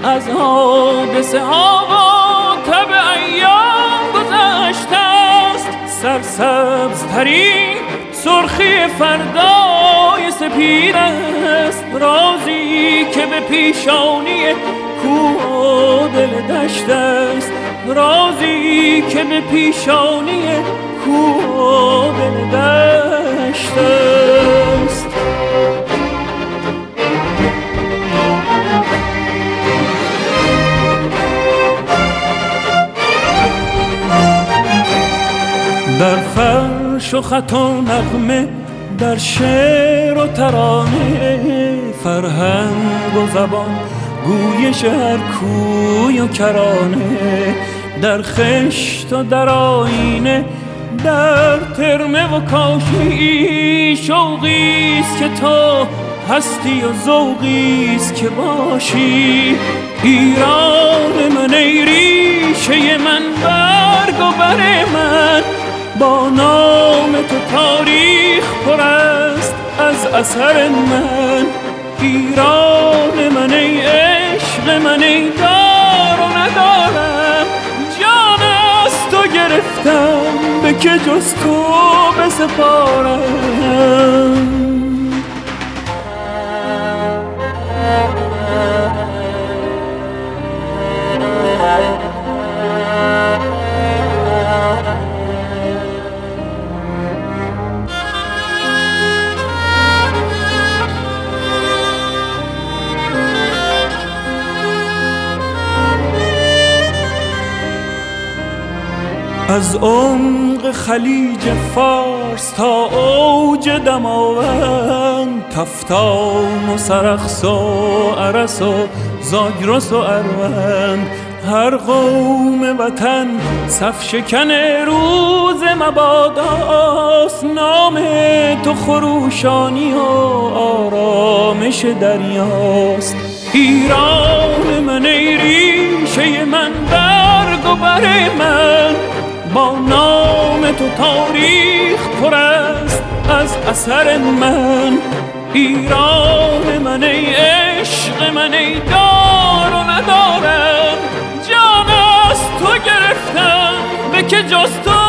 از حادثه ها و تب ایام گذشته است. سرسبزترین سرخی فردای سپید است، رازی که به پیشانی کوه و دل دشت است، رازی که به پیشانی کوه و دل دشت است. در فرش و خط و نغمه، در شعر و ترانه، فرهنگ و زبان، گویش هر کوی و کرانه، در خشت و در آینه، در ترمه و کاشی، شوقیست که تو هستی و ذوقیست که باشی. ایران من ای ریشه من، برگ و بر من، با نام تو تاریخ پر است از اثر من. ایران من ای عشق من، ای دار و ندارم، جان از تو گرفتم به که جز تو بسپارم. از عمق خلیج فارس تا اوج دماوند، کفتان و سرخس و ارس و زاگرس و اروند، هر قوم وطن صف شکن روز مباداست. نام تو خروشانی و آرامش دریاست. ایران من ای ریشه من، برگ و بر من، با نام تو تاریخ پر است از اثر من. ایران من ای عشق من، ای دار و ندارم، جان از تو گرفتم به که جز تو